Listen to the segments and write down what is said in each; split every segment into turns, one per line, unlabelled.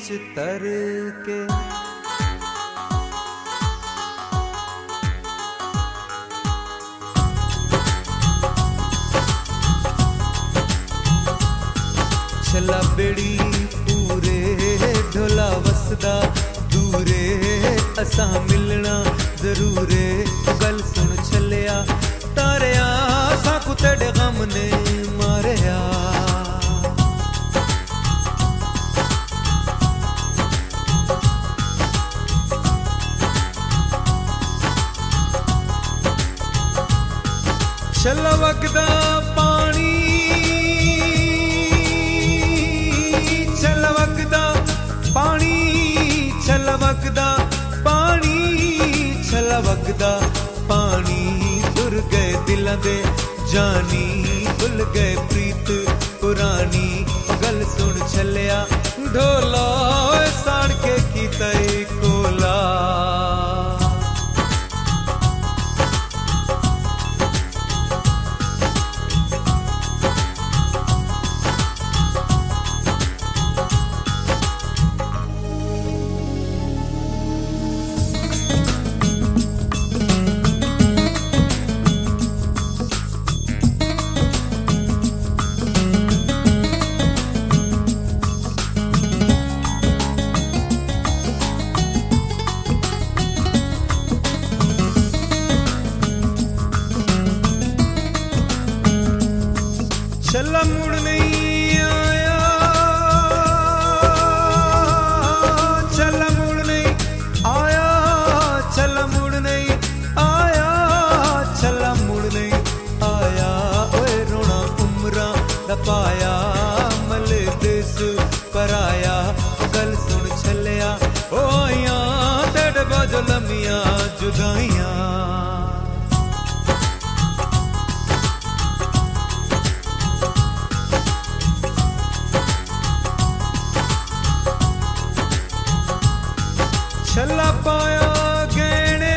तर के। छला बेड़ी पूरे ढोला वसदा दूरे असां मिलना जरूरे। गल सुन छलिया तारिया साकू तेरे गम ने मारिया। छला वगदा पानी छला वगदा पानी छला वगदा पानी छला वगदा पानी। तुर गए दिलां दे जानी भुल गए प्रीत पुरानी। गल सुन छलिया ढोला साड़ के कीता कोला। छला मुड़ नहीं आया छला मुड़ नहीं आया छला मुड़ नहीं आया छला मुड़ नहीं आया। ओए रोना उम्रा दा पाया मले देस पर आया। गल सुन छलिया ओ आया तेरे बाजो लमिया जुदाइयां। छला पाया गहने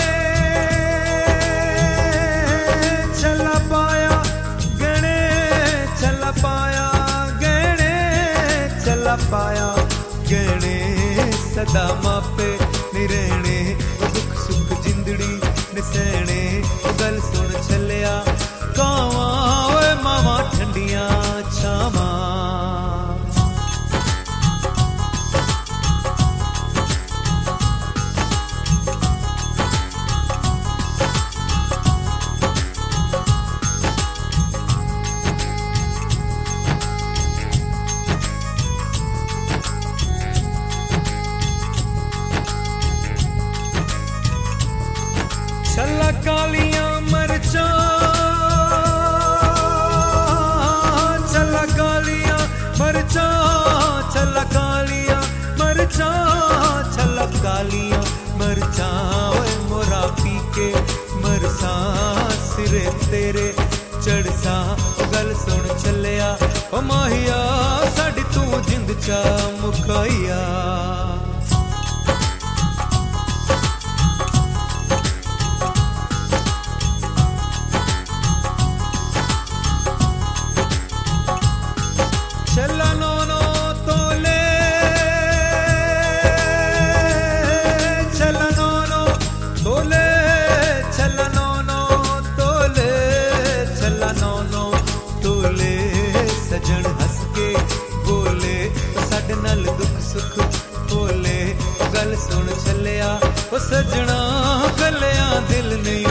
छला पाया गहने छला पाया गहने छला पाया गहने। सदा मापे निरहने दुख सुख जिंदड़ी निसहने। गल सुन छलिया कावा ओए मावा ठंडियां छावां। छला कालियां मरचा छला कालियां मरचा छला कालियां मरचा छला कालियां मरचा। ओए मोरा पी के मरसा सिरे तेरे चढ़सा। गल सुन छलिया ओ माहिया साडी तू जिंद चा मुकाइया। छला नौनो तोले छला नौनो तोले छला नौनो तोले छला नौनो तोले। सजन हंस के बोले साडे नाल दुख सुख बोले। गल सुन छलिया ओ सजना गलियां दिल नहीं